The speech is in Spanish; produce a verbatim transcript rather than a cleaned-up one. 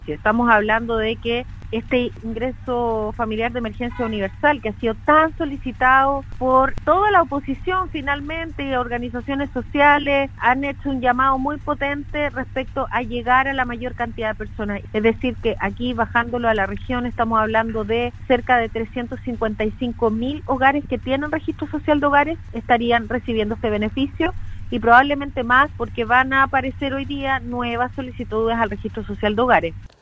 Si estamos hablando de que este ingreso familiar de emergencia universal, que ha sido tan solicitado por toda la oposición finalmente y organizaciones sociales, han hecho un llamado muy potente respecto a llegar a la mayor cantidad de personas. Es decir, que aquí bajándolo a la región estamos hablando de cerca de trescientos cincuenta y cinco mil hogares que tienen registro social de hogares, estarían recibiendo este beneficio. Y probablemente más porque van a aparecer hoy día nuevas solicitudes al registro social de hogares.